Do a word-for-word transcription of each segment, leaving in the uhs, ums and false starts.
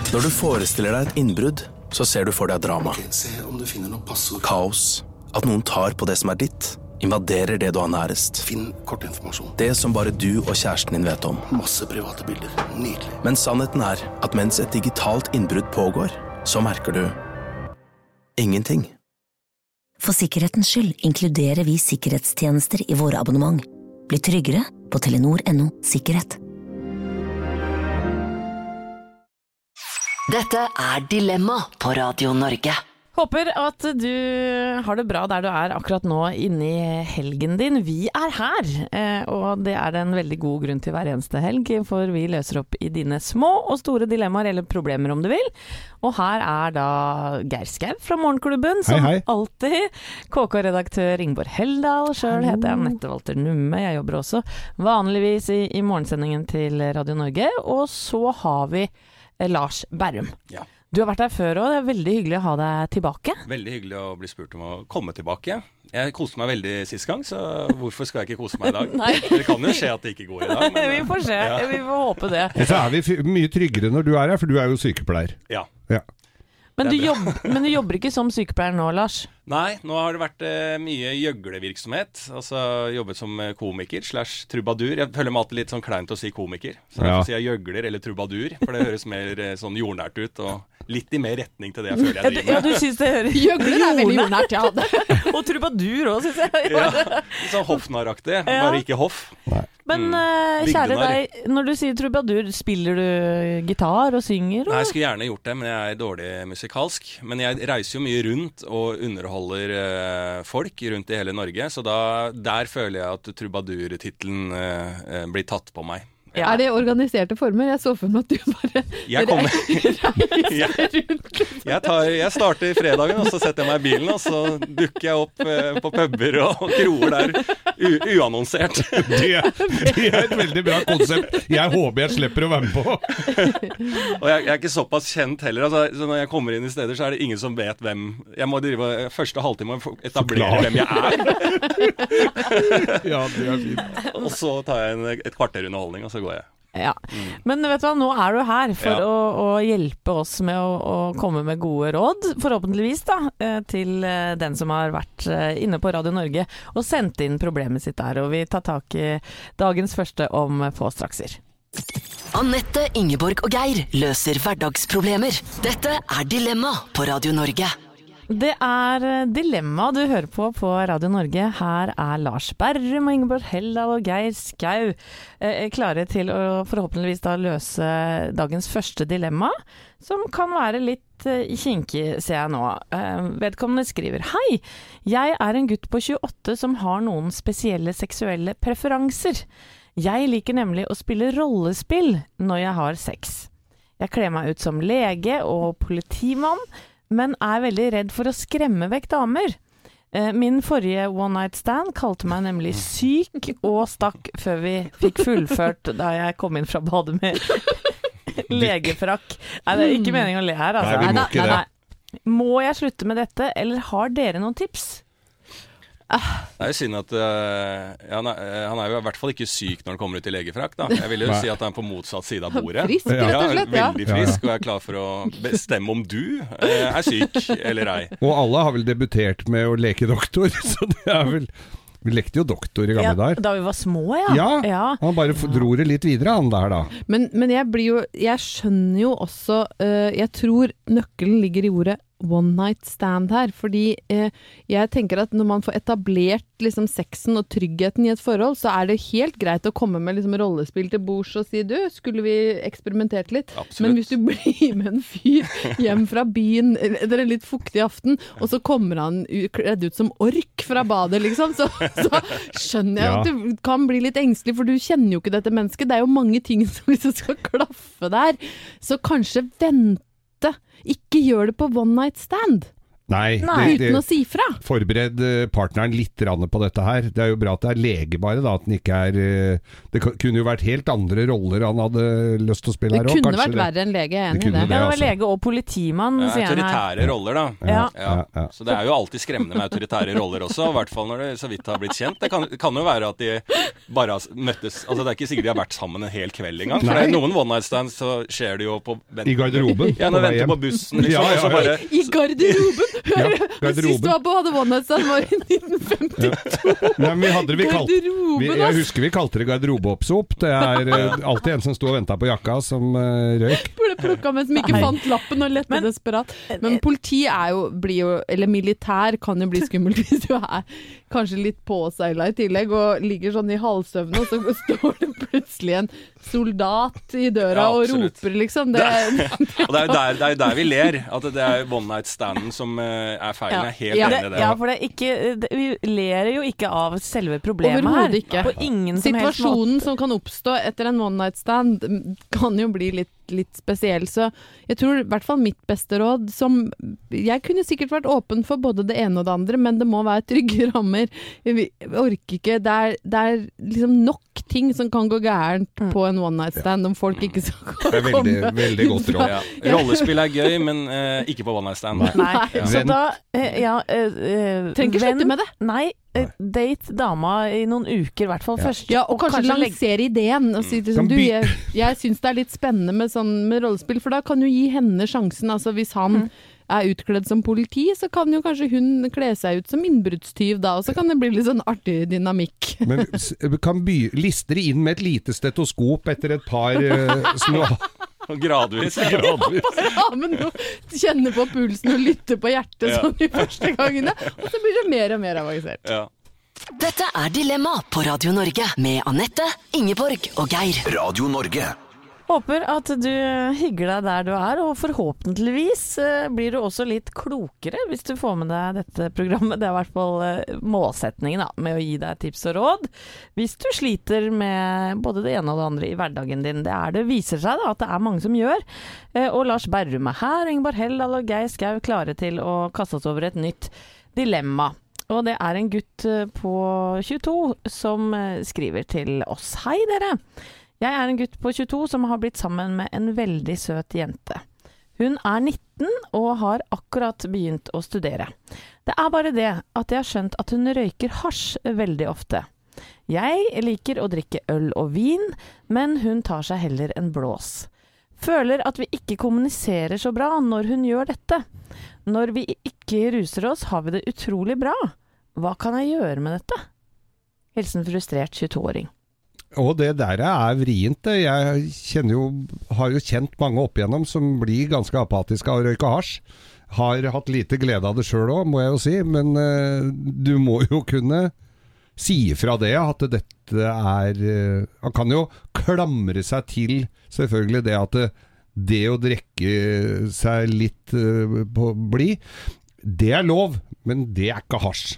Når du forestiller deg et innbrudd, så ser du for deg drama. Okay, se om du finner noe passord. Kaos. At noen tar på det som er ditt. Invaderer det du har nærest. Finn kortinformasjon. Det som bare du og kjæresten din vet om. Masse private bilder. Nydelig. Men sannheten er at mens et digitalt innbrudd pågår, så merker du ingenting. For sikkerhetens skyld inkluderer vi sikkerhetstjenester i våre abonnement. Bli tryggere på telenor punktum no sikkerhet. Dette er Dilemma på Radio Norge. Håper at du har det bra der du er akkurat nå inne i helgen din. Vi er her, og det er en veldig god grunn til hver eneste helg, for vi løser opp i dine små og store dilemmaer eller problemer om du vil. Og her er da Geir Skau fra Morgenklubben, som hei, hei. alltid. K K-redaktør Ingeborg Heldal, selv heter jeg Nette Walter Numme. Jeg jobber også vanligvis i, i morgensendingen til Radio Norge. Og så har vi Lars Berrum. Ja. Du har vært der før også, det er veldig hyggelig å ha deg tilbake. Veldig hyggelig å bli spurt om å komme tilbake. Jeg koste meg veldig sist gang, så hvorfor skal jeg ikke kose meg i dag? Det kan jo skje at det ikke går i dag. Men, vi får se, ja. Vi får håpe det. Så er vi mye tryggere når du er her, for du er jo sykepleier. Ja. Ja. Men du, jobber, men du jobber ikke som sykepleier nå, Lars? Nei, nå har det vært eh, mye gjøglevirksomhet. Altså jobbet som komiker slash trubadur. Jeg føler meg alltid litt sånn kleint å si komiker. Så derfor ja. sier jeg gjøgler eller trubadur, for det høres mer eh, sånn jordnært ut, og litt i mer retning til det jeg føler jeg driver med. Ja, du synes det høres gjøgler er veldig jordnært, ja. Og trubadur også, synes jeg. Ja, litt sånn hoffnaraktig, ja. Bare ikke hoff. Nei. Men uh, kjære deg, når du sier trubadur, spiller du gitar og synger? Og? Nei, jeg skulle gjerne gjort det, men jeg er dårlig musikalsk. Men jeg reiser jo mye rundt og underholder uh, folk rundt i hele Norge, så da, der føler jeg at trubadur-titlen uh, blir tatt på meg. Ja. Er det organiserte former? Jeg så for meg at du bare jeg kommer, reiser rundt. Jeg, tar, jeg starter fredagen, og så setter jeg meg i bilen, og så dukker jeg opp eh, på puber og, og kroer der u, uannonsert. Det er, det er et veldig bra konsept. Jeg håper jeg slipper å være med på. Og jeg, jeg er ikke såpass kjent heller. Altså, så når jeg kommer inn i steder, så er det ingen som vet hvem. Jeg må drive første halvtime og etablere hvem jeg er. Ja, det er fint. Og så tar jeg en, et kvarter underholdning, og så går jeg. Ja, mm. Men vet du hva, nå er du her for ja. å, å hjelpe oss med å, å komme med gode råd, forhåpentligvis da, til den som har vært inne på Radio Norge og sendt inn problemet sitt der, og vi tar tak i dagens første om få strakser. Anette, Ingeborg og Geir løser hverdagsproblemer. Dette er Dilemma på Radio Norge. Det er Dilemma du hører på på Radio Norge. Her er Lars Berrum og Ingeborg Heldal og Geir Skau eh, klare til å forhåpentligvis da løse dagens første dilemma, som kan være litt eh, kinkig, ser jeg nå. Eh, vedkommende skriver: Hei, jeg er en gutt på tjueåtte som har noen spesielle seksuelle preferanser. Jeg liker nemlig å spille rollespill når jeg har sex. Jeg kler meg ut som lege og politimann, men er veldig redd for å skremme vekk damer. Min forrige one night stand kalte meg nemlig syk og stakk før vi fikk fullført da jeg kom inn fra badet med legefrakk. Nei, det er ikke meningen å le her, altså. Nei, vi må ikke det. Nei, nei. Må jeg slutte med dette, eller har dere noen tips? Ah. Det er jo synd at uh, ja, han, er, han er jo i hvert fall ikke syk når han kommer ut i legefrakk da. Jeg vil jo si at han er på motsatt side av bordet. Frisk, rett og slett, ja. Veldig frisk, og er klar for å bestemme om du uh, er syk eller ei. Og alle har vel debutert med å leke doktor, så det er vel... Vi lekte jo doktor i gamle ja, dager. Da vi var små, ja. Ja, ja. Han bare dro det litt videre, han der da. Men, men jeg blir jo, jeg skjønner jo også, uh, jeg tror nøkkelen ligger i ordet one night stand her, fordi uh, jeg tenker at når man får etablert liksom sexen og tryggheten i et forhold, så er det helt greit å komme med liksom rollespil til bords og si, du, skulle vi eksperimentert litt? Absolutt. Men hvis du blir med en fyr hjem fra byen, eller en litt fuktig aften, og så kommer han kledd ut som ork fra badet, liksom, så, så skjønner jeg ja. at du kan bli litt engstelig, for du kjenner jo ikke dette mennesket. Det er jo mange ting som liksom skal klaffe der. Så kanskje vente. Ikke gjør det på one night stand. Nei, Nei. det, det, Uten å si fra. forbered eh, partneren litt rann på dette her. Det er jo bra at det er lege bare, da, at den ikke er eh, Det k- kunne jo vært helt andre roller han hadde lyst til å spille Det her også, kunne kanskje vært det. verre enn lege, jeg er Det enig i kunne det. det. Ja, det var altså. lege og politimann, Ja, sier han her. autoritære roller, da. Ja. Ja. Ja, ja. Så det er jo alltid skremmende med autoritære roller også, i hvert fall når det så vidt har blitt kjent. Det kan, kan jo være at de bare har møttes Altså det er ikke sikkert de har vært sammen en hel kveld engang. For det er noen one night stands så skjer det jo på I garderoben. Ja, på når vei venter hjem. på bussen, liksom, Ja, ja, og så ja. bare I garderoben! Ja, Hør, garderoben. sist du var på hadde one night stand var i nitten femti. Nei, men vi hadde det, vi kalte, vi, Garderoben, jeg ass! husker vi kalte det garderobeoppsop. Det er eh, alltid en som sto og ventet på jakka som eh, røyk. Ble plukket med som ikke Nei. fant lappen og lette Men- desperat. Men politi er jo, blir jo, eller militær kan jo bli skummelt hvis du er kanskje litt påseila i tillegg og ligger sånn i halvsøvne, og så står det plutselig en soldat i døra Ja, og absolutt. roper, liksom. Det, Og det er jo der, det er jo der vi ler. At det er one night standen som eh, er feilen. Jeg er helt Ja. enig i det. Ja, for det er ikke, det, vi ler jo ikke av selve problemet her. Overhodet ikke. På ingen som helst måte. Situasjonen som kan oppstå etter en one night stand mm, kan jo bli litt, litt spesiell, så jeg tror i hvert fall mitt beste råd som jeg kunne sikkert vært åpen for både det ene og det andre, men det må være trygge rammer. Vi orker ikke, det er, det er liksom nok ting som kan gå gærent Mm. på en one night stand om folk ikke skal Det er veldig, komme. veldig godt råd. Ja. Rollespill er gøy, men eh, ikke på one night stand. Nei, Nei. så da eh, ja, eh, eh, Trenger ikke slutte venn- med det. Nei, eh, date dama i noen uker, i hvert fall først. Ja, og kanskje legge- lansere ideen og si liksom, Kan du, by- jeg, jeg syns det er litt spennende med, sånn, med rollespill, for da kan du gi henne sjansen. Altså hvis han er utkledd som politi, så kan jo kanskje hun kle seg ut som innbruddstyv da, og så kan det bli litt sånn artig dynamikk. Men s- kan by, lister de inn med et lite stetoskop etter et par uh, små Gradvis. Ja, men nå kjenne på pulsen og lytte på hjertet Ja. sånn de første gangene, og så blir det mer og mer avansert. Ja. Dette er Dilemma på Radio Norge med Anette, Ingeborg og Geir. Radio Norge. Håper at du hygger deg der du er, og forhåpentligvis eh, blir du også litt klokere hvis du får med deg dette programmet. Det er i hvert fall eh, målsetningen da, med å gi deg tips og råd. Hvis du sliter med både det ene og det andre i hverdagen din, det er det viser seg da, at det er mange som gjør. Eh, og Lars Berrum er her, Ingeborg Heldal og Geir Skau klare til å kaste oss over et nytt dilemma. Og det er en gutt eh, på tjueto som eh, skriver til oss. Hei dere! Jeg er en gutt på tjueto som har blitt sammen med en veldig søt jente. Hun er nitten og har akkurat begynt å studere. Det er bare det at jeg har skjønt at hun røyker hasj veldig ofte. Jeg liker å drikke øl og vin, men hun tar seg heller en blås. Føler at vi ikke kommuniserer så bra når hun gjør dette. Når vi ikke ruser oss, har vi det utrolig bra. Hva kan jeg gjøre med dette? Hilsen frustrert tjueto-åring. Og det der er vrient. det. Jeg kjenner jo, har jo kjent mange opp igjennom som blir ganske apatiske av å røyke hasj. Har hatt lite glede av det selv også, må jeg jo si. Men uh, du må jo kunne si ifra det, at dette er uh, Han kan jo klamre seg til selvfølgelig det at det, det å drikke seg litt uh, på bli, det er lov, men det er ikke hasj.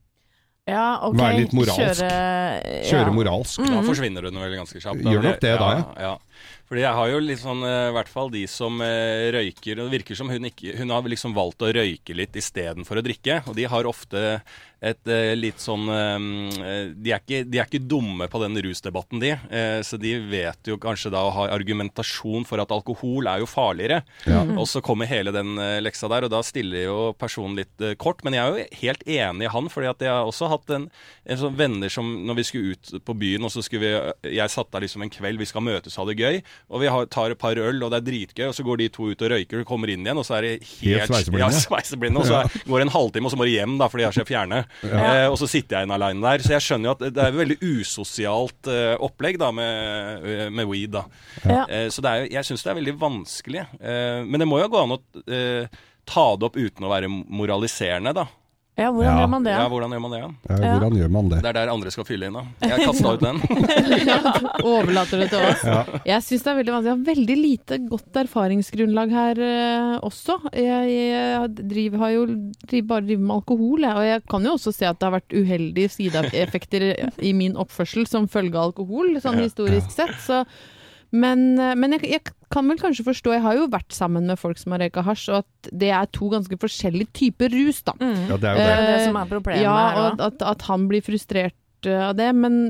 Ja, ok. Være litt moralsk. Kjøre, Kjøre ja. moralsk. Da forsvinner hun vel ganske kjapt. Gjør nok det da, ja. ja. Fordi jeg har jo litt sånn, i hvert fall de som eh, røyker, og det virker som hun ikke, hun har liksom valgt å røyke litt i stedet for å drikke, og de har ofte et eh, litt sånn, eh, de, er ikke, de er ikke dumme på den rusdebatten de, eh, så de vet jo kanskje da å ha argumentasjon for at alkohol er jo farligere, Ja. og så kommer hele den eh, leksa der, og da stiller jo personen litt eh, kort, men jeg er jo helt enig i han, fordi at jeg har også hatt en, en sånn venner som, når vi skulle ut på byen, og så skulle vi, jeg satt der liksom en kveld, vi skal møtes og ha det gøy, og vi har, tar et par øl, og det er dritgøy, og så går de to ut og røyker, og kommer inn igjen, og så er det helt, Helt sveiseblinde. Ja, sveiseblinde, og så er, går det en halvtime, og så må de hjem da, fordi jeg er så fjerne. Eh, og så sitter jeg inn alene der, så jeg skjønner jo at det er et veldig usosialt eh, opplegg da, med, eh, med weed da. Ja. Eh, så det er, jo- jeg synes det er veldig vanskelig. Eh, men det må jo gå an å eh, ta det opp uten å være moraliserende da. Ja, hvordan Ja. gjør man det? Ja, hvordan gjør man det? Ja? Ja, hvordan gjør man det? Det er der andre skal fylle inn da. Jeg kastet ut den. Overlater det til oss. Jeg synes det er veldig vanskelig. Jeg har veldig lite godt erfaringsgrunnlag her eh, også. Jeg, jeg driver, har jo driver, bare driver med alkohol, jeg. Og jeg kan jo også se at det har vært uheldige sideeffekter i min oppførsel som følge av alkohol, sånn historisk sett. Så Men, men jeg, jeg kan vel kanskje forstå, jeg har jo vært sammen med folk som har røyket hasj, og at det er to ganske forskjellige typer rus da. Mm. Ja, det er jo det. Det er det som er problemet ja, her, og at, at han blir frustrert av det, men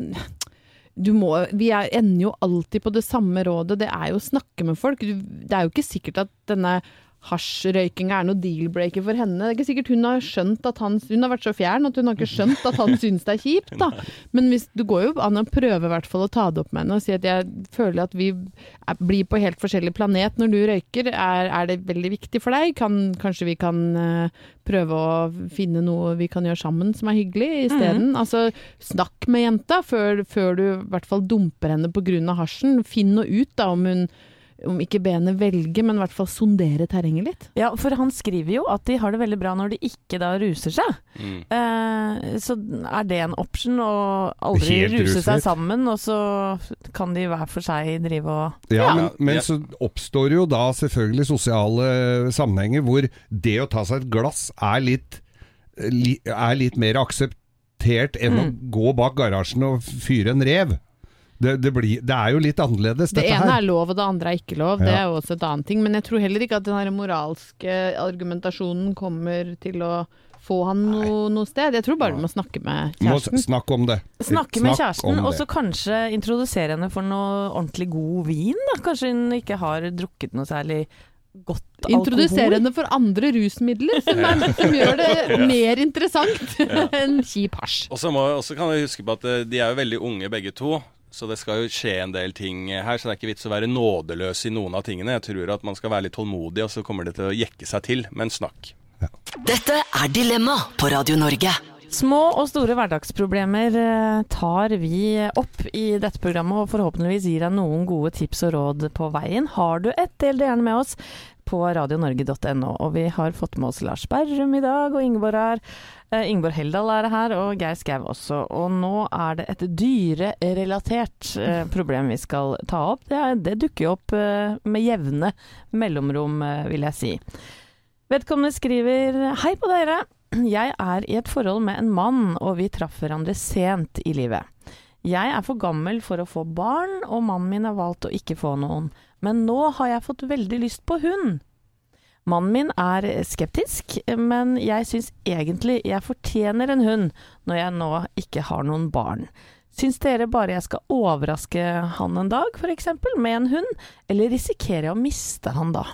du må, vi er, ender jo alltid på det samme rådet, det er jo å snakke med folk. Du, det er jo ikke sikkert at denne hasjrøyking er noe dealbreaker for henne. Det er ikke sikkert hun har skjønt at han, hun har vært så fjern at hun har ikke skjønt at han synes det er kjipt da. Men hvis, du går jo an å prøve i hvert fall å ta det opp med henne og si at jeg føler at vi er, blir på helt forskjellig planet når du røyker. Er, er det veldig viktig for deg? Kan, kanskje vi kan uh, prøve å finne noe vi kan gjøre sammen som er hyggelig i stedet? Mm. Altså, snakk med jenta før, før du i hvert fall dumper henne på grunn av hasjen. Finn noe ut da om hun om ikke benet velge, men i hvert fall sondere terrenget litt. Ja, for han skriver jo at de har det veldig bra når de ikke da ruser seg. Mm. Eh, så er det en option å aldri Helt ruse rusfritt. seg sammen, og så kan de hver for seg drive og... Ja, Ja. men, men så oppstår jo da selvfølgelig sosiale sammenhenger hvor det å ta seg et glass er litt, li, er litt mer akseptert enn Mm. å gå bak garasjen og fyre en rev. Det, det, blir, det er jo litt annerledes, Det dette ene her. er lov, og det andre er ikke lov. Det Ja. er jo også et annet ting. Men jeg tror heller ikke at den her moralske argumentasjonen kommer til å få han no, noe sted. Jeg tror bare du må snakke med Må kjæresten. snakke om det. Snakke med Snakk kjæresten, om og det. så kanskje introdusere henne for noe ordentlig god vin. Da. Kanskje hun ikke har drukket noe særlig godt alkohol. Introdusere henne for andre rusmidler som, er, som gjør det mer interessant enn kjip hasj. Og så må- og så kan vi huske på at eh, de er jo veldig unge begge to. Så det skal jo skje en del ting her, så det er ikke vits å være nådeløs i noen av tingene. Jeg tror at man skal være litt tålmodig, og så kommer det til å jekke seg til, men snakk. Dette er Dilemma på Radio Norge. Små og store hverdagsproblemer eh, tar vi opp i dette programmet, og forhåpentligvis gir deg noen gode tips og råd på veien. Har du et, del det gjerne med oss på radio norge punktum no. Og vi har fått med oss Lars Berrum i dag, og Ingeborg er eh, Ingeborg Heldal er her, og Geir Skau også. Og nå er det et dyrerelatert eh, problem vi skal ta opp. Det, er, det dukker jo opp eh, med jevne mellomrom, eh, vil jeg si. Vedkommende skriver: Hei på dere. Jeg er i et forhold med en mann, og vi traff hverandre sent i livet. Jeg er for gammel for å få barn, og mannen min har valgt å ikke få noen. Men nå har jeg fått veldig lyst på hund. Mannen min er skeptisk, men jeg synes egentlig jeg fortjener en hund når jeg nå ikke har noen barn. Syns dere bare jeg skal overraske han en dag, for eksempel, med en hund, eller risikerer jeg å miste han da?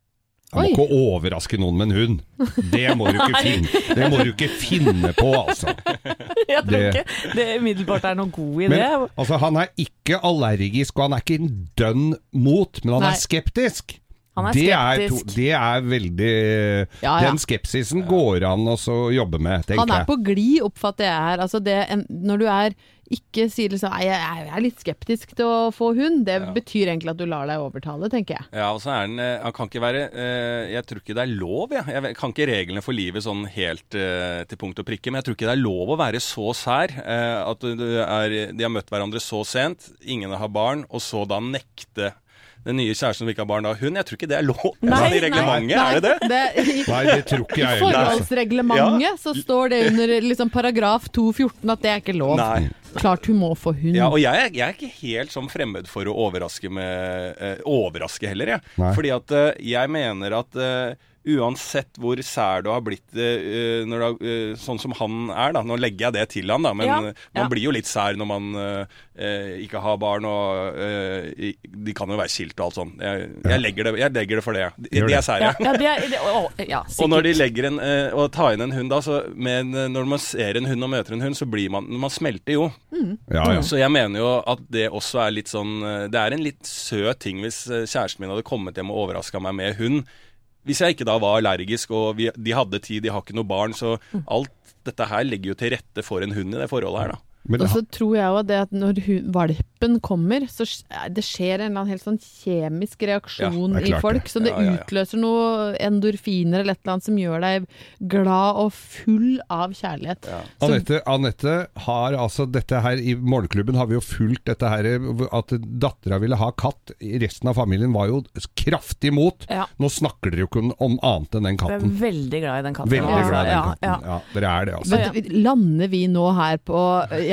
Jeg må ikke overraske noen med en hund. Det må du ikke finne, det må du ikke finne på, altså. Jeg tror Det- ikke det umiddelbart er noen god idé. Men altså, han er ikke allergisk, og han er ikke en dønn mot, men han Nei. er skeptisk. Han er det, er to, skeptisk. det er veldig Ja, ja. Den skepsisen går an å så jobbe med, tenker Han er jeg. på glid, oppfatter jeg her. Altså det, en, når du er ikke sier liksom, «Nei, jeg, jeg er litt skeptisk til å få hund, det Ja. betyr egentlig at du lar deg overtale, tenker jeg. Ja, og så er den eh, Han kan ikke være eh, Jeg tror ikke det er lov, jeg. Jeg vet- kan ikke reglene for livet sånn helt eh, til punkt og prikke, men jeg tror ikke det er lov å være så sær eh, at du er, de har møtt hverandre så sent, ingen har barn, og så da nekte den nye kjæresten som ikke har barn da hund. Jeg tror ikke det er lov. Nei, I reglementet, er det det? det I Nei, det tror ikke jeg heller. altså. forholdsreglementet så står det under liksom, paragraf to fjorten at det er ikke lov. Nei. Klart hun må få hund. Ja, og jeg, er- jeg er ikke helt sånn fremmed for å overraske med eh, Overraske heller, jeg. Nei. Fordi at eh, jeg mener at eh, uansett hvor sær du har blitt eh, når du, har, eh, sånn som han er da, nå legger jeg det til han da, men Ja, eh, ja. man blir jo litt sær når man eh, eh, ikke har barn, og eh, i- de kan jo være skilt og alt sånn. Jeg, jeg, legger, det, jeg legger det for det. De, Gjør de det. er sære. Ja, ja, det er, det, å, ja, sikkert. Og når de legger en, eh, og tar inn en hund da, så med, en- når man ser en hund og møter en hund, så blir man, man smelter jo. Ja, ja. Så jeg mener jo at det også er litt sånn eh, det er en litt søt ting hvis eh, kjæresten min hadde kommet hjem og overrasket meg med hund. Hvis jeg ikke da var allergisk, og vi, de hadde tid, de har ikke noe barn, så alt dette her legger jo til rette for en hund i det forholdet her da. Men Og så tror jeg jo det at når hun, valpen kommer, så sk- det skjer en eller annen helt sånn kjemisk reaksjon Ja, det er i klart folk, det. så det Ja, ja, ja. utløser noe endorfiner eller et eller annet som gjør deg glad og full av kjærlighet. Ja. Så- Anette, Anette har altså dette her i Morgenklubben har vi jo fulgt dette her at dattera ville ha katt. Resten av familien var jo kraftig imot. Ja. Nå snakker dere jo ikke om annet enn den Jeg er katten. veldig glad i den katten. Veldig glad i den Ja, katten. ja. Ja, dere er det, altså. Men lander vi nå her på Jeg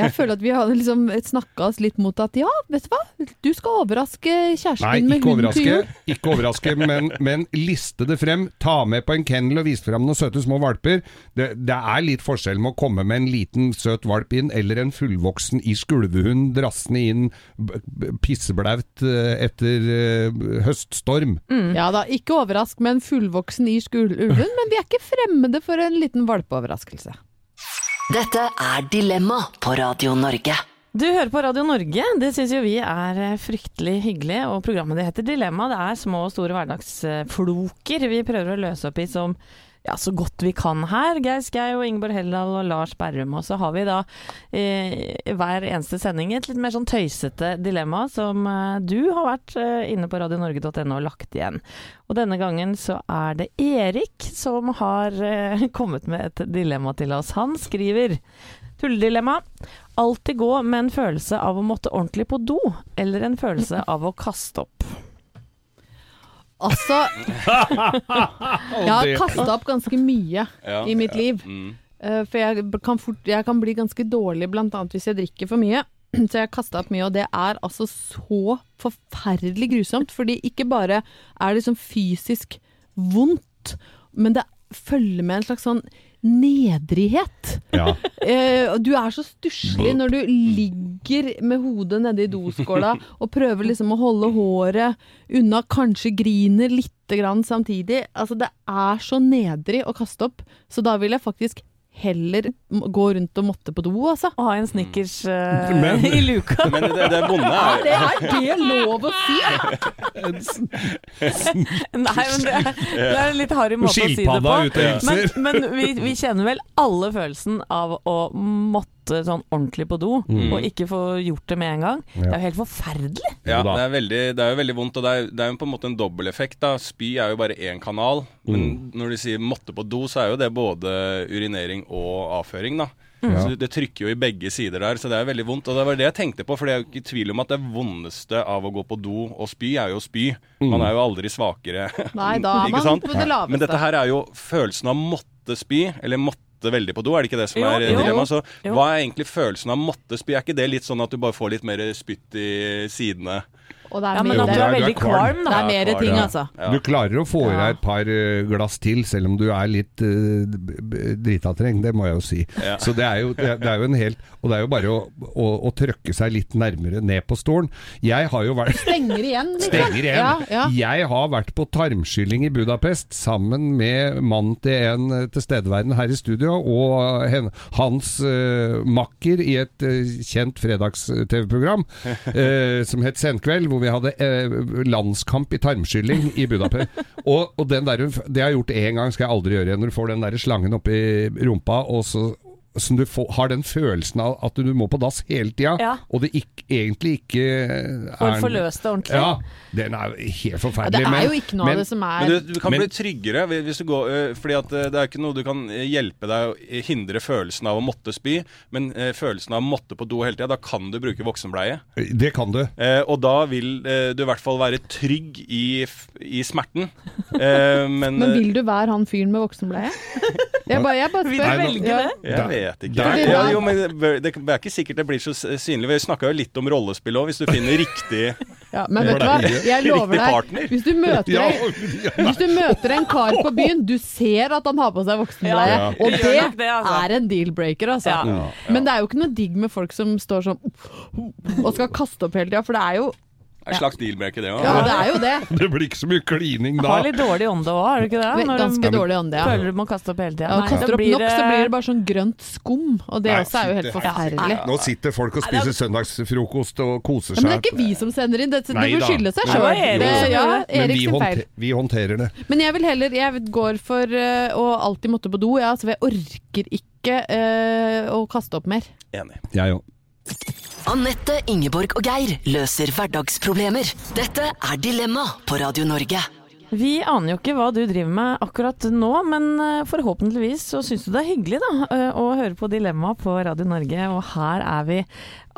jeg føler at vi hadde liksom snakket oss litt mot at, ja, vet du hva? Du skal overraske kjæresten Nei, med ikke hunden til overraske, jul. ikke overraske, men, men liste det frem, ta med på en kennel og vise frem noen søte små valper. Det, det er litt forskjell med å komme med en liten søt valp inn, eller en fullvoksen i skulvehund drassende inn b- b- pisseblaut eh, etter eh, høststorm. Mm. Ja da, ikke overrask med en fullvoksen i skululven, men vi er ikke fremmede for en liten valpeoverraskelse. Dette er Dilemma på Radio Norge. Du hører på Radio Norge, det synes jo vi er fryktelig hyggelig, og programmet det heter Dilemma. Det er små og store hverdagsfloker vi prøver å løse opp i som ja, så godt vi kan her. Geir Skau og Ingeborg Heldal og Lars Berrum. Og så har vi da eh, hver eneste sending et litt mer sånn tøysete dilemma som eh, du har vært eh, inne på radio norge punktum no og lagt igjen. Og denne gangen så er det Erik som har eh, kommet med et dilemma til oss. Han skriver: Tulledilemma. Alltid gå med en følelse av å måtte ordentlig på do, eller en følelse av å kaste opp. Altså, jeg har kastet opp ganske mye Ja, i mitt ja. liv. Mm. Uh, for jeg kan, fort, jeg kan bli ganske dårlig, blant annet hvis jeg drikker for mye. Så jeg har kastet opp mye, og det er altså så forferdelig grusomt. Fordi ikke bare er det liksom fysisk vondt, men det følger med en slags sånn nedrighet. Ja. Eh, du er så stusslig når du ligger med hodet nede i doskåla og prøver liksom å holde håret unna, kanskje griner litt grann samtidig. Altså det er så nedrig å kaste opp, så da vil jeg faktisk heller gå rundt og måtte på do, altså. Og ha en Snickers uh, Men- i luka. Men det, det vonde er Det er det lov å si! Nei, men det er, det er en litt harry måte å si det Skilpadda på. ute og Men, hilser. men vi, vi kjenner vel alle følelsen av å måtte sånn ordentlig på do, Mm. og ikke få gjort det med en gang. Ja. Det er jo helt forferdelig. Ja, Jo da. det er, veldig, det er jo veldig vondt, og det er, det er jo på en måte en dobbeleffekt da. Spy er jo bare én kanal, men når de sier måtte på do, så er jo det både urinering og avføring da. Så det trykker jo i begge sider der, så det er veldig vondt. Og det var det jeg tenkte på, for det er jo ikke tvil om at det vondeste av å gå på do og spy er jo å spy. Man er jo aldri svakere. Nei, da er Ikke man sant? på det laveste. Men dette her er jo følelsen av måtte spy, eller måtte veldig på do, er det ikke det som Jo, er jo. dilemma? Så Jo. hva er egentlig følelsen av måtte spy? Er ikke det litt sånn at du bare får litt mer spytt i sidene? Og det er, Ja, men mer- at du det er er- du er veldig kvalm. kvalm, det da. er mer Ja, ting, ja. altså. Ja. Du klarer å få i Ja. deg et par eh, glass til, selv om du er litt uh, dritatreng, det må jeg jo si. Ja. Så det er jo, det er, det er jo en helt Og det er jo bare å, å, å trøkke seg litt nærmere ned på stolen. Jeg har jo vært Stenger igjen, liksom. Stenger igjen. Ja, ja. Jeg har vært på tarmskylling i Budapest sammen med mannen til en eh, tilstedeværende her i studio, og hen, hans eh, makker i et eh, kjent fredags-tv-program eh, som het Senkveld, hvor vi hadde eh, landskamp i tarmskylling i Budapest. og, og den der, det har jeg gjort en gang, skal jeg aldri gjøre igjen. Når du får den der slangen oppi rumpa, og så som du får, har den følelsen av at du må på dass hele tida, Ja. og det ikk- egentlig ikke er For forløst det ordentlig. Ja, den er helt Ja, forferdelig. det er men- jo ikke noe men- av det som er Men du, du kan Men- bli tryggere hvis hvis du går øh, fordi at øh, det er ikke noe du kan øh, hjelpe deg å hindre følelsen av å måtte spy, men øh, følelsen av å måtte på do hele tida, da kan du bruke voksenbleie. Det kan du. Eh, og da vil øh, du i hvert fall være trygg i, f- i smerten. Eh, men Men øh, vil du være han fyren med voksenbleie? Jeg bare, jeg bare Vil spør. du velge Ja. det? jeg vet ikke. Der- ja, jo, men det det er ikke sikkert det blir så s- synlig. Vi snakka jo litt om rollespill òg, hvis du finner riktig Ja, men vet du hva? Jeg lover Riktig deg, partner. hvis du møter Ja, en Hvis du møter en kar på byen, du ser at han har på seg voksenbleie, Ja, og det det, gjør nok det, altså. er en deal-breaker, altså. Ja. Men det er jo ikke noe digg med folk som står sånn og skal kaste opp hele tida, for det er jo En slags deal-breaker, det òg. Ja, det er jo det. Det blir ikke så mye klining da. Har litt dårlig ånde òg, er du ikke det? Når Ganske du dårlig ånde, ja. føler du må kaste opp hele tida. Ja, og kaster opp nok, så blir det bare sånn grønt skum, og det Nei, også er jo helt fy, det- forferdelig. Nå sitter folk og spiser søndagsfrokost og koser Ja, men det seg. er ikke vi som sender inn, det, det Nei må da. skylde seg Nei, det var sjøl. Erik som Ja, gjorde det. Men Erik vi, sin feil. håndter, vi håndterer det. Men jeg vil heller, jeg går for øh, å alltid måtte på do, ja, så jeg orker ikke øh, å kaste opp mer. Enig. Jeg òg. Anette, Ingeborg og Geir løser hverdagsproblemer. Dette er Dilemma på Radio Norge. Vi aner jo ikke hva du driver med akkurat nå, men eh, forhåpentligvis så syns du det er hyggelig da, eh, å høre på Dilemma på Radio Norge, og her er vi alltid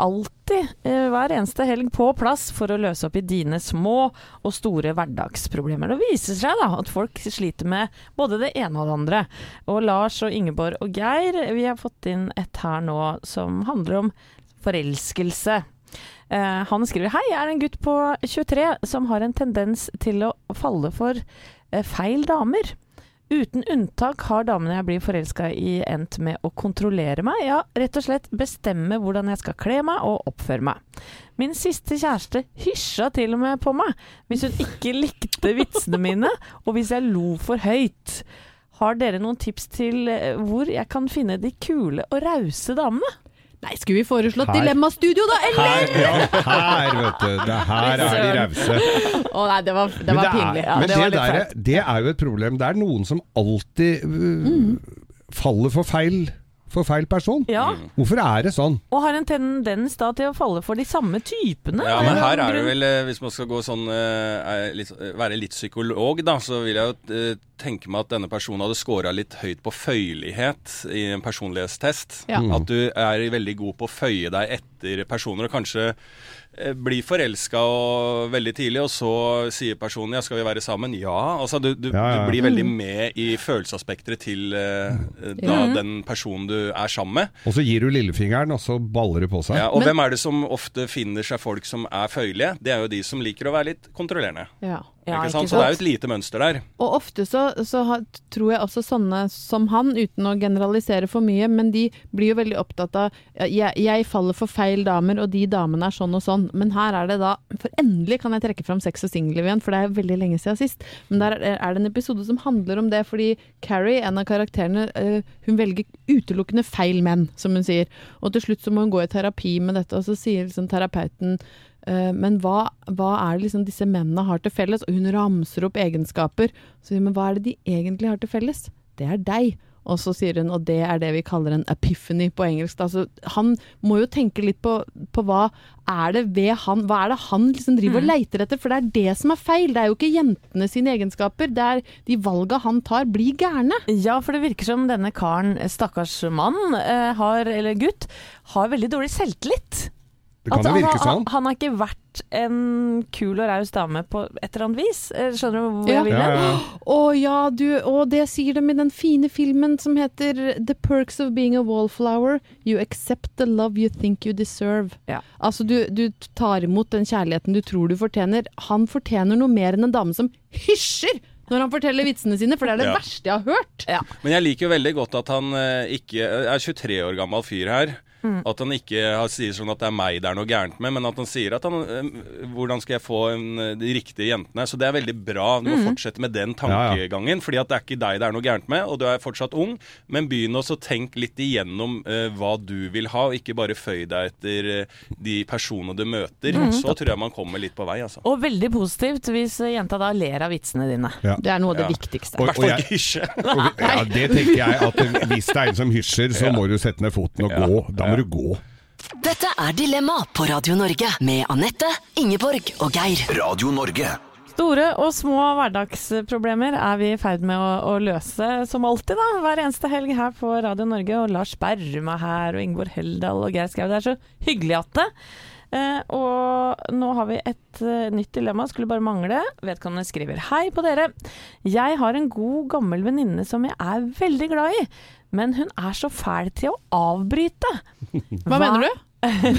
alltid, eh, hver eneste helg på plass for å løse opp i dine små og store hverdagsproblemer. Det viser seg da at folk sliter med både det ene og det andre. Og Lars og Ingeborg og Geir, vi har fått inn et her nå som handler om forelskelse. Eh, han skriver, hei, jeg er en gutt på tjuetre som har en tendens til å falle for eh, feil damer. Uten unntak har damene jeg blir forelsket i endt med å kontrollere meg, ja, rett og slett bestemme hvordan jeg skal kle meg og oppføre meg. Min siste kjæreste hysja til og med på meg, hvis hun ikke likte vitsene mine, og hvis jeg lo for høyt. Har dere noen tips til hvor jeg kan finne de kule og rause damene? Nei, skulle vi foreslå et dilemmastudio da, eller? Her, ja, her vet du, det her er de rause. Å nei, det var, det var men det pinlig. Er, Ja, men det, det, var litt der, fælt. det er jo et problem. Det er noen som alltid uh, mm. faller for feil, for feil person. Ja. Hvorfor er det sånn? Og har en tendens da til å falle for de samme typene. Ja, men her er det vel, hvis man skal gå sånn, uh, litt, være litt psykolog da, så vil jeg jo uh, tenke meg at denne personen hadde skåret litt høyt på føyelighet i en personlighetstest. Ja. Mm. At du er veldig god på å føye deg etter personer, og kanskje eh, bli forelsket og veldig tidlig, og så sier personen, ja, skal vi være sammen? Ja, altså du, du, Ja, ja. du blir veldig med i følelsesaspekteret til eh, da, Ja. den personen du er sammen med. Og så gir du lillefingeren, og så baller det på seg. Ja, og Men- hvem er det som ofte finner seg folk som er føyelige? Det er jo de som liker å være litt kontrollerende. Ja. Ja, ikke ikke sant? Så det er jo et lite mønster der. Og ofte så, så har, tror jeg også sånne som han, uten å generalisere for mye, men de blir jo veldig opptatt av jeg, jeg faller for feil damer, og de damene er sånn og sånn. Men her er det da, for endelig kan jeg trekke fram Sex og Single igjen, for det er veldig lenge siden sist. Men der er, er det en episode som handler om det, fordi Carrie, en av karakterene, uh, hun velger utelukkende feil menn, som hun sier. Og til slutt så må hun gå i terapi med dette, og så sier liksom terapeuten Uh, men hva, hva er det liksom disse mennene har til felles? Og hun ramser opp egenskaper. Så sier hun, men hva er det de egentlig har til felles? Det er deg. Og så sier hun, og det er det vi kaller en epiphany på engelsk. Altså, han må jo tenke litt på, på hva er det ved han, hva er det han liksom driver og leiter etter? For det er det som er feil. Det er jo ikke jentene sine egenskaper. Det er de valga han tar, blir gærne. Ja, for det virker som denne karen, stakkars mann, eh, har, eller gutt, har veldig dårlig selvtillit. Det kan At jo virke han, sånn. han, han har ikke vært en kul og raus dame på et eller annet vis. Eh, Skjønner du hvor Ja. jeg vil Ja, hen? ja. Å ja, du, og det sier de i den fine filmen som heter The Perks of Being a Wallflower. You accept the love you think you deserve. Ja. Altså, du, du tar imot den kjærligheten du tror du fortjener. Han fortjener noe mer enn en dame som hysjer når han forteller vitsene sine, for det er det Ja. verste jeg har hørt. Ja. Men jeg liker jo veldig godt at han eh, ikke er tjuetre år gammel fyr her. At han ikke har, sier sånn at det er meg det er noe gærent med, men at han sier at han, eh, hvordan skal jeg få en, de riktige jentene. Så det er veldig bra. Du må fortsette med den tankegangen, fordi at det er ikke deg det er noe gærent med, og du er fortsatt ung, men begynn også å tenke litt igjennom eh, hva du vil ha, og ikke bare føy deg etter eh, de personene du møter. Så tror jeg man kommer litt på vei, altså. Og veldig positivt hvis jenta da ler av vitsene dine. Ja. Det er noe av det Ja. viktigste. Og- I hvert fall jeg- ikke hysje. Og vi- ja, det tenker jeg at hvis det er en som hysjer, så må du sette ned foten og Ja. gå. Da må du gå. Dette er Dilemma på Radio Norge med Anette, Ingeborg og Geir. Radio Norge. Store og små hverdagsproblemer er vi i ferd med å, å løse, som alltid da, hver eneste helg her på Radio Norge. Og Lars Berrum er her, og Ingeborg Heldal og Geir Skau. Det er så hyggelig at det. Eh, og nå har vi et uh, nytt dilemma, skulle bare mangle. Vedkommende skriver: Hei på dere. Jeg har en god gammel venninne som jeg er veldig glad i, men hun er så fæl til å avbryte. Hva mener du?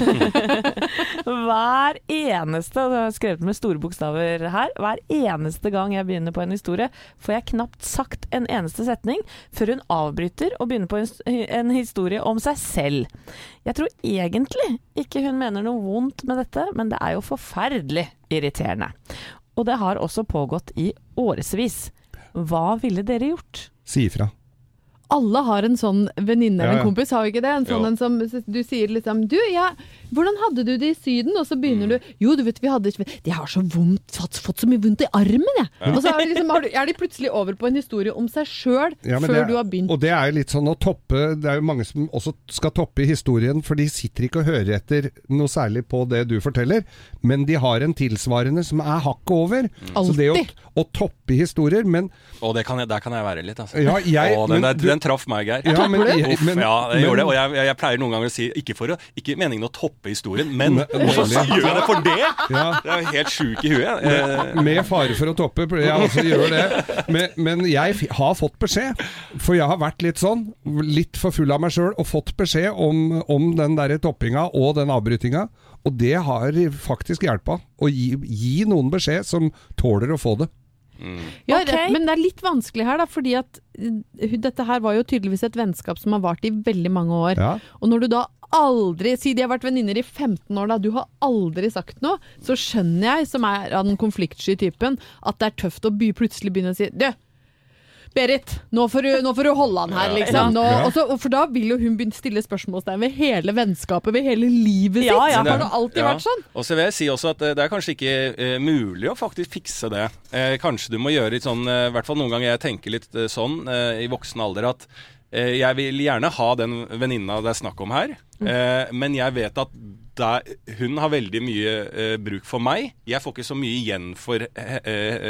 Hver eneste, og det har jeg skrevet med store bokstaver her, hver eneste gang jeg begynner på en historie, får jeg knapt sagt en eneste setning før hun avbryter og begynner på en, en historie om seg selv. Jeg tror egentlig ikke hun mener noe vondt med dette, men det er jo forferdelig irriterende. Og det har også pågått i årevis. Hva ville dere gjort? Si ifra. Alle har en sånn venninne eller Ja, ja. en kompis, har vi ikke det? En sånn Jo. en som du sier liksom, du, ja, hvordan hadde du det i Syden? Og så begynner du, jo, du vet, vi hadde ikke, de har så vondt, fått, fått så mye vondt i armen, jeg. Ja. Og så er, det liksom, har du, er de plutselig over på en historie om seg selv, Ja, men før det- du har begynt. Og det er jo litt sånn å toppe, det er jo mange som også skal toppe historien, for de sitter ikke og hører etter noe særlig på det du forteller, men de har en tilsvarende som er hakket over. Så det å, Alltid. å toppe historier, men Og det kan jeg, der kan jeg være litt, altså. Ja, jeg- Å, den, men der, du- den den traff meg, Geir. Ja, men, Uff, men, ja, jeg men, gjør det, og jeg, jeg, jeg pleier noen ganger å si, ikke for å, ikke meningen å toppe historien, men Ne- så gjør jeg det for det! Ja. Det er jo helt sjuk i huet. Eh, Med fare for å toppe, jeg også gjør det. Men, men jeg f- har fått beskjed, for jeg har vært litt sånn, litt for full av meg selv, og fått beskjed om, om den der toppinga og den avbrytinga, og det har faktisk hjulpet å gi, gi noen beskjed som tåler å få det. mm. Ja, Ok. det, men det er litt vanskelig her da, fordi at uh, dette her var jo tydeligvis et vennskap som har vart i veldig mange år. Ja. Og når du da aldri, si de har vært venninner i femten år da, du har aldri sagt noe, så skjønner jeg, som er av den konfliktsky typen, at det er tøft å by, plutselig begynne å si, du, Berit, nå får du, nå får du holde han her, liksom. Nå, Ja. og så, og for da vil jo hun begynne å stille spørsmålstegn ved hele vennskapet, ved hele livet Ja, sitt. ja. Har det alltid Ja. vært sånn? Og så vil jeg si også at eh, det er kanskje ikke eh, mulig å faktisk fikse det. Eh, kanskje du må gjøre litt sånn, eh, i hvert fall noen ganger jeg tenker litt eh, sånn eh, i voksen alder, at eh, jeg vil gjerne ha den venninna det er snakk om her, eh, men jeg vet at da, hun har veldig mye eh, bruk for meg. Jeg får ikke så mye igjen for eh,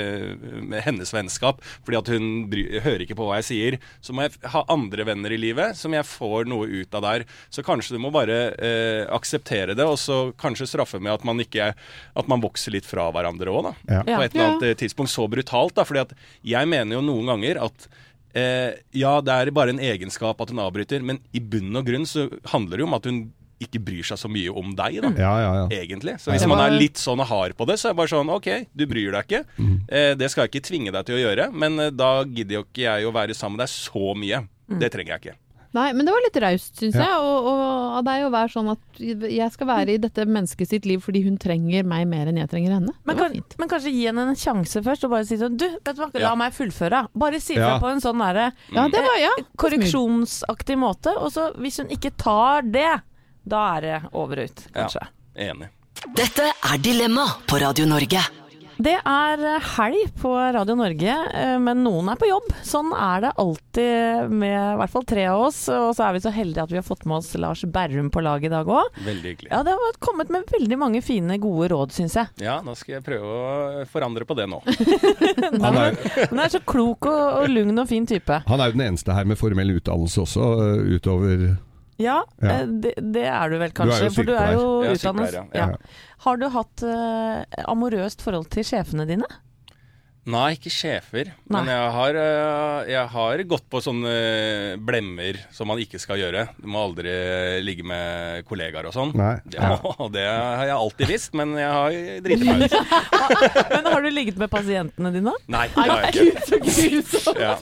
eh, hennes vennskap, fordi at hun bry, hører ikke på hva jeg sier. Så må jeg ha andre venner i livet som jeg får noe ut av der. Så kanskje du må bare eh, akseptere det, og så kanskje straffe med at man ikke, at man vokser litt fra hverandre også, da. Ja. På et eller annet tidspunkt så brutalt, da, fordi at jeg mener jo noen ganger at eh, ja, det er bare en egenskap at hun avbryter, men i bunn og grunn så handler det jo om at hun ikke bryr seg så mye om deg, da. Ja, ja, ja. Egentlig. Så hvis man er litt sånn hard på det, så er det bare sånn, ok, du bryr deg ikke. Mm. Eh, det skal jeg ikke tvinge deg til å gjøre, men eh, da gidder jo ikke jeg å være sammen med deg så mye. Det trenger jeg ikke. Nei, men det var litt raust, synes Ja. jeg, og, og av deg å være sånn at jeg skal være i dette mennesket sitt liv fordi hun trenger meg mer enn jeg trenger henne. Det Men, var kan, fint. men kanskje gi henne en sjanse først, og bare si sånn, du, vet du hva, la Ja. meg fullføre. Bare si fra Ja. på en sånn derre Ja, det var, ja. korreksjonsaktig måte, og så hvis hun ikke tar det, da er det over ut, kanskje. Ja, enig. Dette er Dilemma på Radio Norge. Det er helg på Radio Norge, eh, men noen er på jobb. Sånn er det alltid med i hvert fall tre av oss, og så er vi så heldige at vi har fått med oss Lars Berrum på lag i dag også. Veldig hyggelig. Ja, det har kommet med veldig mange fine, gode råd, synes jeg. Ja, nå skal jeg prøve å forandre på det nå. Han er, Hun er så klok og, og lugn og fin type. han er jo den eneste her med formell utdannelse også, øh, utover Ja, Ja. eh, det, det er du vel Du er kanskje, jo for du er jo sykepleier. Ja, utdannet. sykepleier, Ja. ja. Har du hatt eh, amorøst forhold til sjefene dine? Nei, ikke sjefer. Nei. Men jeg har, øh, jeg har gått på sånne blemmer som man ikke skal gjøre. Du må aldri ligge med kollegaer og sånn. Nei. Det, må- det har jeg alltid visst, men jeg har driti meg ut. Men har du ligget med pasientene dine? Nei, det har jeg ikke. Så grusomt. Ja.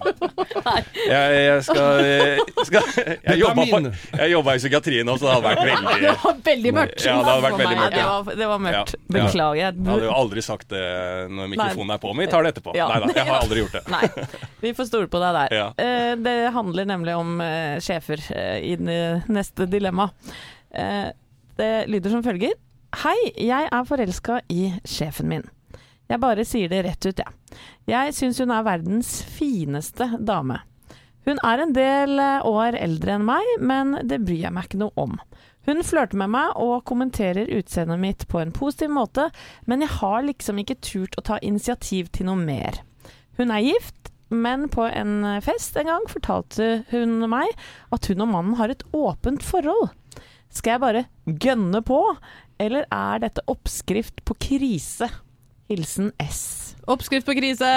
Jeg, jeg skal, skal Jeg jobba på- min. jeg jobba i psykiatrien også, så det hadde vært veldig Det var veldig mørkt. Ja, det hadde vært for veldig meg. mørkt, Det ja. var, det var mørkt. Ja. Beklager. Jeg hadde jo aldri sagt det når mikrofonen er på, men vi tar det etterpå. Ja. Nei da, jeg har aldri gjort det. Nei, vi får stole på deg der. Ja. Eh, det handler nemlig om eh, sjefer eh, i det neste dilemma. Eh, det lyder som følger. Hei, jeg er forelska i sjefen min. Jeg bare sier det rett ut, jeg. Jeg syns hun er verdens fineste dame. Hun er en del eh, år eldre enn meg, men det bryr jeg meg ikke noe om. Hun flørter med meg og kommenterer utseendet mitt på en positiv måte, men jeg har liksom ikke turt å ta initiativ til noe mer. Hun er gift, men på en fest en gang fortalte hun meg at hun og mannen har et åpent forhold. Skal jeg bare gønne på, eller er dette oppskrift på krise? Hilsen S. Oppskrift på krise!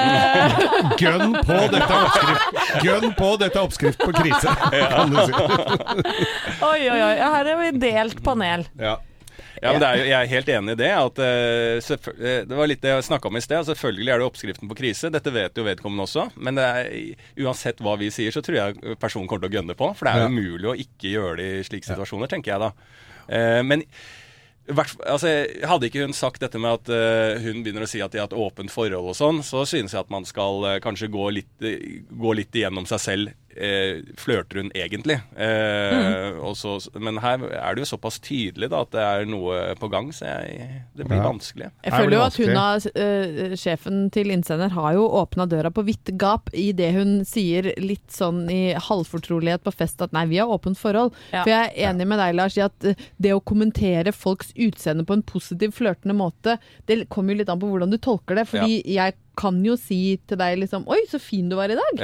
Gønn på dette er oppskrift Gønn på dette er oppskrift på krise, kan du si. Oi, oi, oi. Her er vi delt panel. Ja. Ja, men det er jo, jeg er helt enig i det. At, uh, selvfø- eh, det var litt det jeg snakket om i sted. Selvfølgelig er det oppskriften på krise. Dette vet jo vedkommende også. Men det er, uansett hva vi sier, så tror jeg personen kommer til å gønne på. For det er jo Ja. umulig å ikke gjøre det i slike situasjoner, tenker jeg da. Uh, men hvert, altså, hadde ikke hun sagt dette med at uh, hun begynner å si at de har et åpent forhold og sånn, så synes jeg at man skal uh, kanskje gå litt, uh, gå litt igjennom seg selv. Eh, flørter hun egentlig? Eh, Mm. og så, men her er det jo såpass tydelig da, at det er noe på gang, så jeg, det blir Ja. vanskelig. Jeg Er føler det jo at hun vanskelig? har, øh, sjefen til innsender har jo åpnet døra på vidt gap i det hun sier litt sånn i halvfortrolighet på fest at nei, vi har åpent forhold. Ja. For jeg er enig med deg, Lars, i at øh, det å kommentere folks utseende på en positiv, flørtende måte, det kommer jo litt an på hvordan du tolker det. Fordi jeg kan jo si til deg liksom, oi, så fin du var i dag. Ja.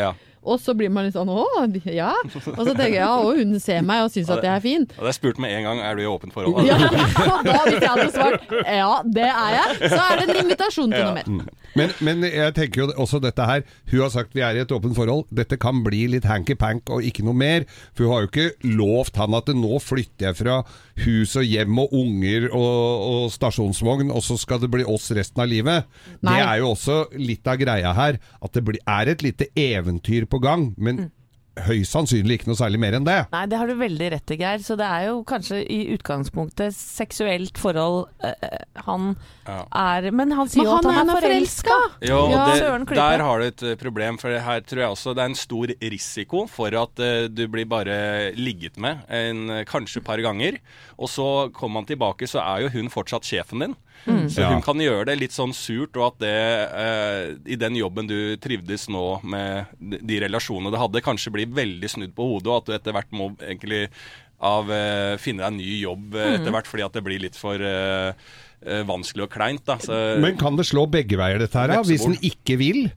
Og så blir man litt sånn, åh, ja. Og så tenker jeg, ja, og hun ser meg og synes at jeg er fin. Og det er spurt med en gang, er du i åpent forhold? Ja, og da hvis jeg hadde svart, ja, det er jeg, så er det en invitasjon til noe mer. Men, men jeg tenker jo også dette her, hun har sagt vi er i et åpent forhold, dette kan bli litt hanky-pank og ikke noe mer, for hun har jo ikke lovt han at nå flytter jeg fra hus og hjem og unger og, og stasjonsvogn, og så skal det bli oss resten av livet. Nei. Det er jo også litt av greia her, at det blir, er et lite eventyr på gang, men mm. høyst sannsynlig ikke noe særlig mer enn det. Nei, det har du veldig rett i, Geir. Så det er jo kanskje i utgangspunktet seksuelt forhold øh, han ja. er... Men han sier men jo at han er, er forelsket. Jo, ja. det, der har du et problem, for her tror jeg også det er en stor risiko for at uh, du blir bare ligget med en, kanskje et par ganger, og så kommer man tilbake, så er jo hun fortsatt sjefen din. Mm. Så hun ja. kan gjøre det litt sånn surt, og at det eh, i den jobben du trivdes nå med de, de relasjonene du hadde, kanskje blir veldig snudd på hodet, og at du etter hvert må egentlig av, eh, finne deg en ny jobb eh, etter hvert, fordi at det blir litt for eh, eh, vanskelig og kleint. Da. Så, men kan det slå begge veier dette her, da? Hvis den ikke vil?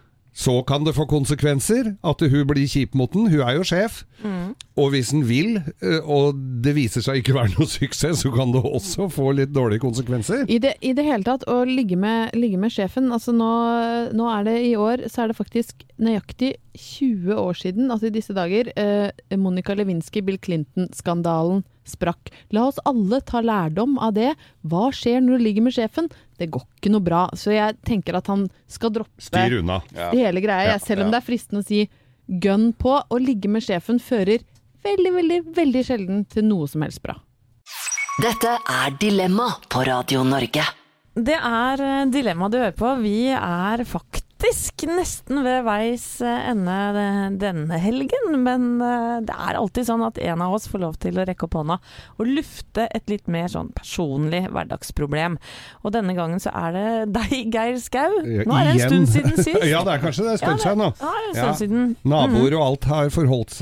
Så kan det få konsekvenser, at hun blir kjip mot den, hun er jo sjef. Mm. Og hvis den vil, og det viser seg ikke være noe suksess, så kan det også få litt dårlige konsekvenser. I det, i det hele tatt, å ligge med, ligge med sjefen, altså nå, nå er det i år, så er det faktisk nøyaktig tjue år siden, altså i disse dager, eh, Monica Lewinsky, Bill Clinton-skandalen sprakk. La oss alle ta lærdom av det. Hva skjer når du ligger med sjefen? Det går ikke noe bra, så jeg tenker at han skal droppe Styr unna. Ja. Det hele greia, ja, selv om ja. det er fristende å si gønn på, å ligge med sjefen fører veldig, veldig, veldig sjelden til noe som helst bra. Dette er Dilemma på Radio Norge. Det er Dilemma du hører på. Vi er faktisk nesten ved veis ende denne helgen, men det er alltid sånn at en av oss får lov til å rekke opp hånda og lufte et litt mer sånn personlig hverdagsproblem. Og denne gangen så er det deg, Geir Skau. Nå er det en stund siden sist. Ja, det er kanskje det er en stund siden nå. Ja, det er en stund siden. Naboer og alt har forholdt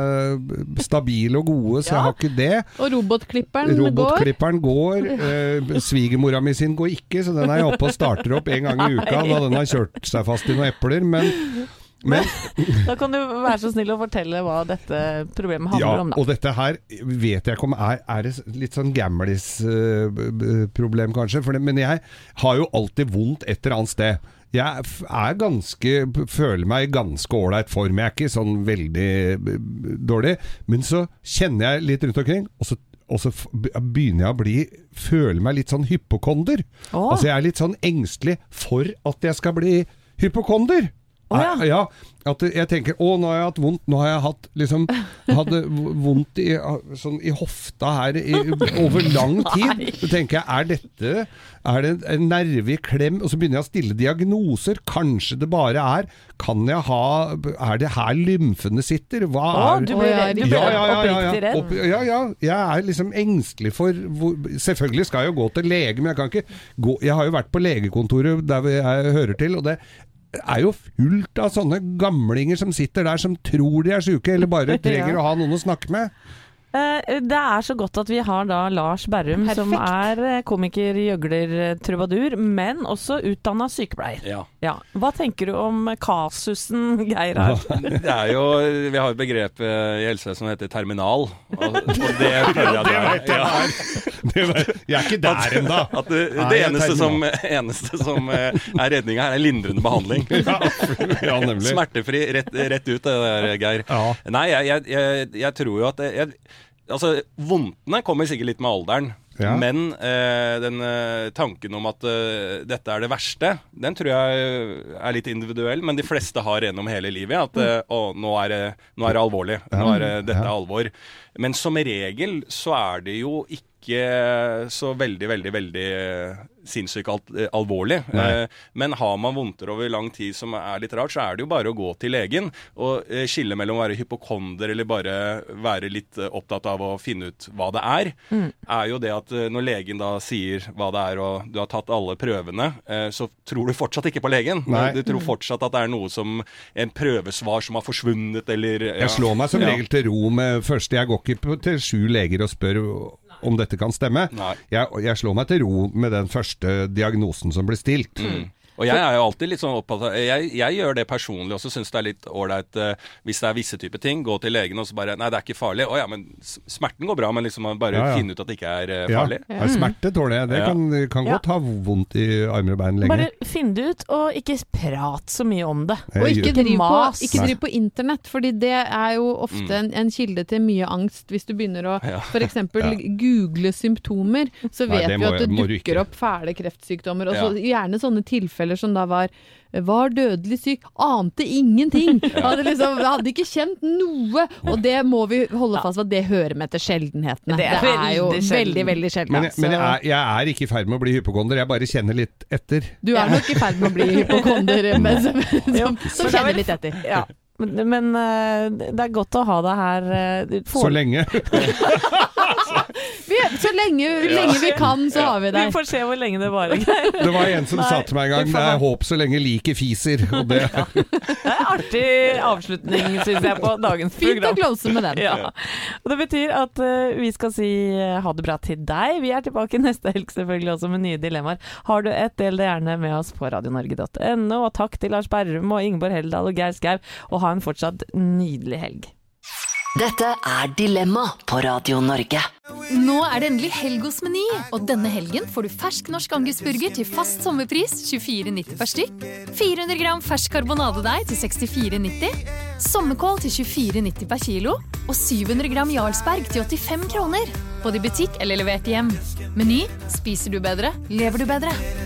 seg stabile og gode, så ja. jeg har ikke det. Og robotklipperen, robotklipperen går. går. Eh, svigermora mi sin går ikke, så den er jeg oppe og starter opp en gang i uka, da den har kjørt seg fast i noen epler, men, men da kan du være så snill å fortelle hva dette problemet handler ja, om da. Og dette her vet jeg ikke om er, er det litt sånn gamlis uh, problem kanskje, for det, men jeg har jo alltid vondt et eller annet sted. Jeg er ganske, føler meg ganske ålreit form, jeg er ikke sånn veldig dårlig, men så kjenner jeg litt rundt omkring, og så og så begynner jeg å bli føle meg litt sånn hypokonder. Oh. Altså jeg er litt sånn engstelig for at jeg skal bli hypokonder. Oh, ja. Ja, at jeg tenker, å nå har jeg hatt vondt, nå har jeg hatt liksom, hadde vondt i, sånn, i hofta her i, over lang tid. Så tenker jeg, er dette, er det en nerve i klem? Og så begynner jeg å stille diagnoser. Kanskje det bare er, kan jeg ha, er det her lymfene sitter? Hva er? Å, du blir redd, du blir ja, ja, ja, oppriktig redd. Opp, ja, ja, jeg er liksom engstelig for, hvor, selvfølgelig skal jeg jo gå til lege, men jeg kan ikke gå, jeg har jo vært på legekontoret der jeg hører til, og det er jo fullt av sånne gamlinger som sitter der som tror de er syke, eller bare trenger ja. å ha noen å snakke med. Det er så godt at vi har da Lars Berrum, Perfekt. som er komiker, gjøgler, trubadur, men også utdannet sykepleier. Ja. Ja. Hva tenker du om kasusen, Geir? Det er jo, vi har jo begrep i helsevesenet som heter terminal, og, og det føler jeg at det er. Ja. Jeg er ikke der enda. At det, det eneste, som, eneste som er redninga her er lindrende behandling. Ja, ja, nemlig. Smertefri, rett, rett ut det der, Geir. Ja. Nei, jeg, jeg, jeg tror jo at det, jeg, altså, vondtene kommer sikkert litt med alderen, ja. men eh, den eh, tanken om at eh, dette er det verste, den tror jeg er litt individuell, men de fleste har gjennom hele livet at eh, å, nå, er det, nå er det alvorlig, nå er det, dette er alvor. Men som regel så er det jo ikke så veldig, veldig, veldig sinnssykt al- alvorlig. Eh, men har man vondter over lang tid som er litt rart, så er det jo bare å gå til legen og eh, skille mellom å være hypokonder eller bare være litt eh, opptatt av å finne ut hva det er. Mm. Er jo det at eh, når legen da sier hva det er og du har tatt alle prøvene, eh, så tror du fortsatt ikke på legen. Nei. Du tror fortsatt at det er noe som en prøvesvar som har forsvunnet eller ja. Jeg slår meg som regel til ro med første. Jeg går ikke på, til sju leger og spør om dette kan stemme. Jeg, jeg slår meg til ro med den første diagnosen som blir stilt. Mm. Og jeg er jo alltid litt sånn opptatt av, jeg, jeg gjør det personlig også, synes det er litt ålreit uh, hvis det er visse typer ting, gå til legen og så bare, nei det er ikke farlig, å ja, men smerten går bra, men liksom man bare ja, ja. finne ut at det ikke er uh, farlig. Ja, ja. Smerte tåler jeg, det ja. kan, kan godt ja. ha vondt i armer og bein lenge. Bare finn det ut, og ikke prat så mye om det. Og ikke driv på, ikke driv på internett, fordi det er jo ofte mm. en, en kilde til mye angst, hvis du begynner å ja. for eksempel ja. google symptomer, så vet nei, vi at det dukker opp fæle kreftsykdommer, og så ja. gjerne sånne tilfeller som da var var dødelig syk, ante ingenting hadde, liksom, hadde ikke kjent noe og det må vi holde fast ved at det hører med til sjeldenhetene det er, det er jo veldig, veldig, veldig sjelden men, men jeg, er, jeg er ikke i ferd med å bli hypokonder, jeg bare kjenner litt etter du er nok i ferd med å bli hypokonder men som, som, som kjenner litt etter ja. Men, men det er godt å ha det her for... Så lenge vi, Så lenge, lenge vi kan så har vi det Vi får se hvor lenge det varer Det var en som Nei, sa til meg en gang Det er håp så lenge like fiser og det... Ja. Det er artig avslutning synes jeg på dagens Fint program Fint å close med den ja. Og det betyr at uh, vi skal si uh, ha det bra til deg Vi er tilbake neste helg selvfølgelig også med nye dilemmaer Har du et, del det gjerne med oss på radionorge punktum no Og takk til Lars Berrum og Ingeborg Heldal og Geir Skau Og ha en fortsatt nydelig helg. Dette er Dilemma på Radio Norge. Nå er det endelig helg hos Meny, og denne helgen får du fersk norsk angusburger til fast sommerpris tjuefire nitti per stykk, fire hundre gram fersk karbonadedeig til sekstifire nitti, sommerkål til tjuefire nitti per kilo, og syv hundre gram Jarlsberg til åttifem kroner. Både i butikk eller levert hjem. Meny, spiser du bedre, lever du bedre.